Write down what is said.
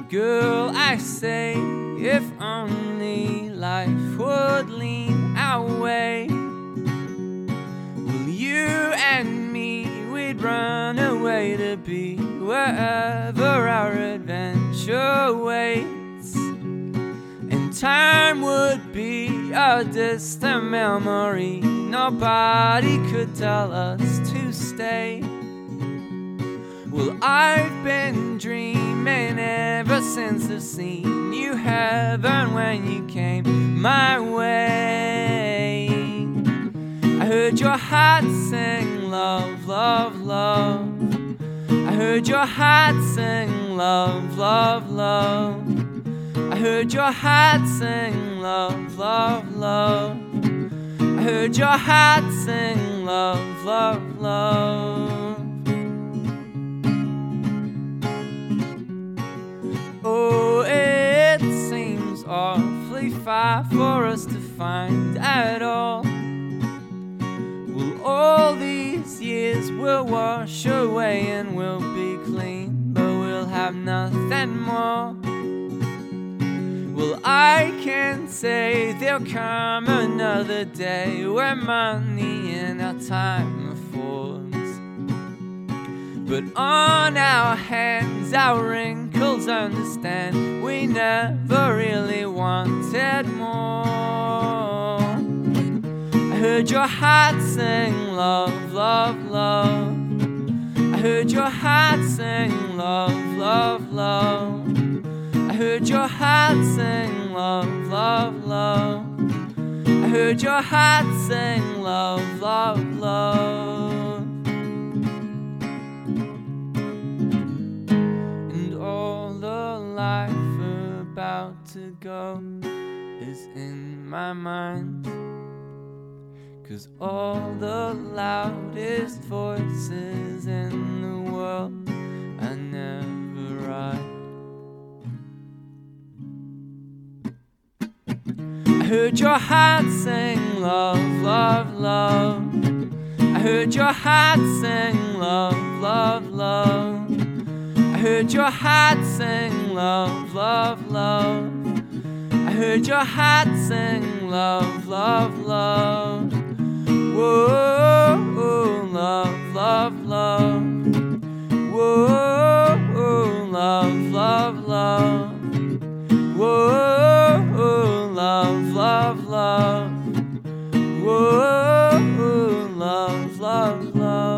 Girl, I say, if only life would lean our way, well, you and me, we'd run away to be wherever our adventure waits, and time would be a distant memory. Nobody could tell us to stay. Well, I've been dreaming ever since I've seen you heaven when you came my way. I heard your heart sing love, love, love. I heard your heart sing love, love, love. I heard your heart sing love, love, love. I heard your heart sing love, love, love. Oh, it seems awfully far for us to find at all. Well, all these years will wash away and we'll be clean, but we'll have nothing more. Well, I can say there'll come another day where money and our time affords, but on our hands, our wrinkles understand we never really wanted more. I heard your heart sing love, love, love. I heard your heart sing love, love, love. I heard your heart sing love, love, love. I heard your heart sing love, love, love. Life about to go is in my mind, 'cause all the loudest voices in the world I never write. I heard your heart sing love, love, love. I heard your heart sing love, love, love. I heard your heart sing love, love, love. I heard your heart sing love, love, love. Whoa, love, love, love. Whoa, love, love, love. Whoa, love, love, love. Whoa, love, love, love.